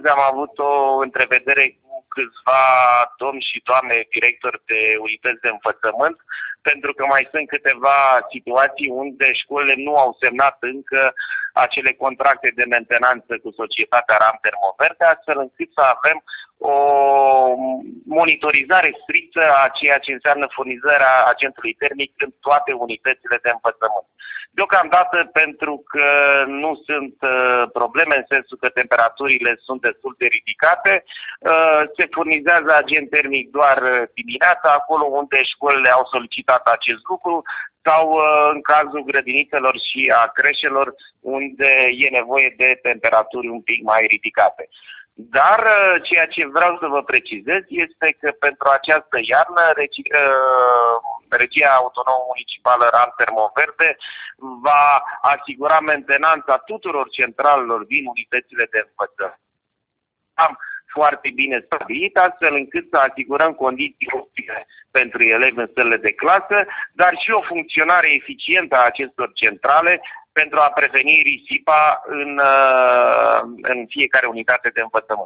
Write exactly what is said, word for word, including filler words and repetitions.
Am avut o întrevedere cu câțiva domni și doamne directori de unități de învățământ, pentru că mai sunt câteva situații unde școlile nu au semnat încă acele contracte de mentenanță cu societatea RAM Termoverde, astfel încât să avem o monitorizare strictă a ceea ce înseamnă furnizarea agentului termic în toate unitățile de învățământ. Deocamdată, pentru că nu sunt uh, probleme în sensul că temperaturile sunt destul de ridicate, uh, se furnizează agent termic doar dimineața, acolo unde școlile au solicitat acest lucru, sau uh, în cazul grădinițelor și a creșelor, unde e nevoie de temperaturi un pic mai ridicate. Dar ceea ce vreau să vă precizez este că pentru această iarnă Regia Autonomă Municipală RAM Termoverde va asigura mentenanța tuturor centralelor din unitățile de învățământ. Am foarte bine stabilit, astfel încât să asigurăm condiții optime pentru elevi în sălile de clasă, dar și o funcționare eficientă a acestor centrale pentru a preveni risipa în, în fiecare unitate de învățământ.